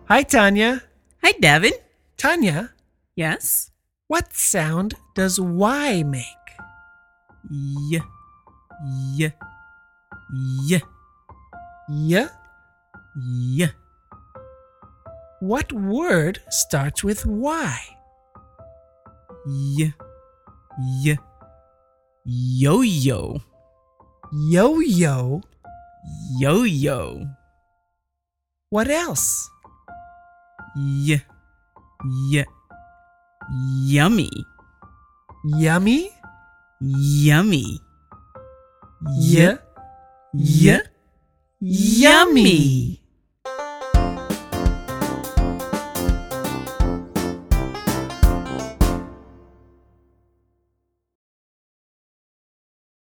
Hi, Tanya. Hi, Devin. Tanya, Yes? what sound does Y make? Y. Y. Y. Y? Y. What word starts with Y? Y. Y. Yo-yo. Yo-yo. Yo-yo. What else? Y. Y. Yummy. Yummy? Yummy. Y. Y. Yummy.